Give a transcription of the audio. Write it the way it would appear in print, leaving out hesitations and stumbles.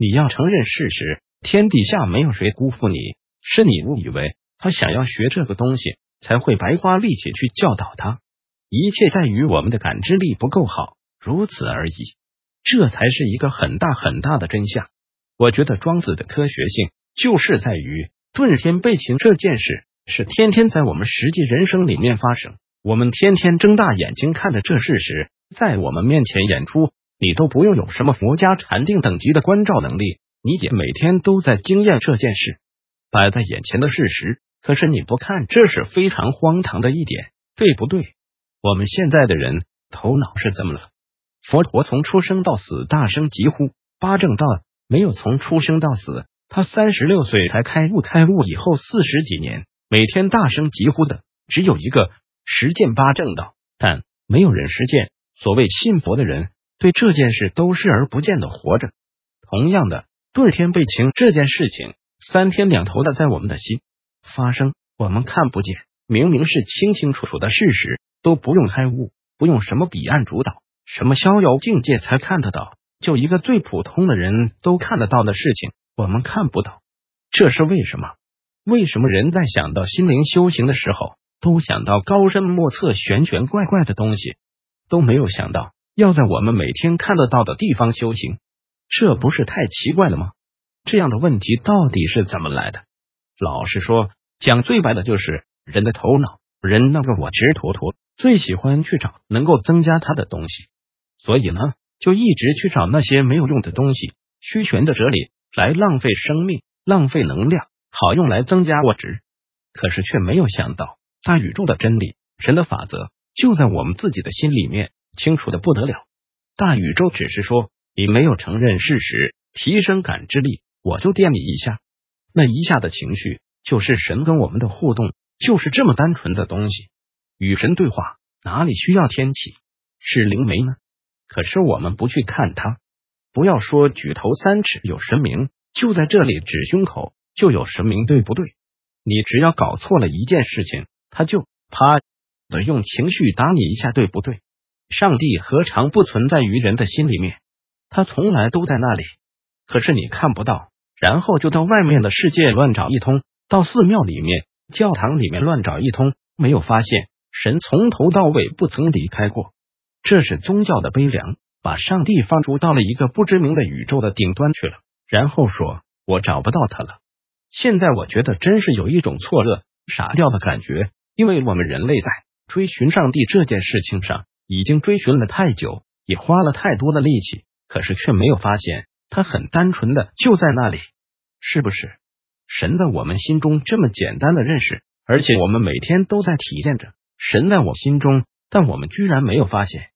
你要承认事实，天底下没有谁辜负你，是你误以为他想要学这个东西，才会白花力气去教导他。一切在于我们的感知力不够好，如此而已。这才是一个很大很大的真相。我觉得庄子的科学性就是在于遁天背情这件事是天天在我们实际人生里面发生，我们天天睁大眼睛看着这事实在我们面前演出，你都不用有什么佛家禅定等级的关照能力，你也每天都在经验这件事摆在眼前的事实，可是你不看，这是非常荒唐的一点，对不对？我们现在的人头脑是怎么了？佛陀从出生到死大声疾呼，八正道没有从出生到死，他36岁才开悟，开悟以后40几年，每天大声疾呼的只有一个，实践八正道，但没有人实践。所谓信佛的人对这件事都视而不见的活着。同样的，遁天背情这件事情三天两头的在我们的心发生，我们看不见，明明是清清楚楚的事实，都不用开悟，不用什么彼岸主导，什么逍遥境界才看得到，就一个最普通的人都看得到的事情，我们看不到。这是为什么？为什么人在想到心灵修行的时候，都想到高深莫测、玄玄怪怪的东西，都没有想到要在我们每天看得到的地方修行？这不是太奇怪了吗？这样的问题到底是怎么来的？老实说，讲最白的就是人的头脑，人那个我执坨坨最喜欢去找能够增加他的东西，所以呢，就一直去找那些没有用的东西，虚玄的哲理来浪费生命，浪费能量，好用来增加我值。可是却没有想到，大宇宙的真理，神的法则就在我们自己的心里面，清楚的不得了。大宇宙只是说你没有承认事实，提升感知力，我就电你一下。那一下的情绪就是神跟我们的互动，就是这么单纯的东西。与神对话哪里需要天启是灵媒呢？可是我们不去看它。不要说举头三尺有神明，就在这里指胸口就有神明，对不对？你只要搞错了一件事情，他就啪的用情绪打你一下，对不对？上帝何尝不存在于人的心里面？他从来都在那里，可是你看不到，然后就到外面的世界乱找一通，到寺庙里面、教堂里面乱找一通，没有发现神从头到尾不曾离开过。这是宗教的悲凉，把上帝放逐到了一个不知名的宇宙的顶端去了，然后说我找不到他了。现在我觉得真是有一种错愕、傻掉的感觉，因为我们人类在追寻上帝这件事情上已经追寻了太久，也花了太多的力气，可是却没有发现他很单纯的就在那里。是不是神在我们心中这么简单的认识，而且我们每天都在体验着神在我心中，但我们居然没有发现。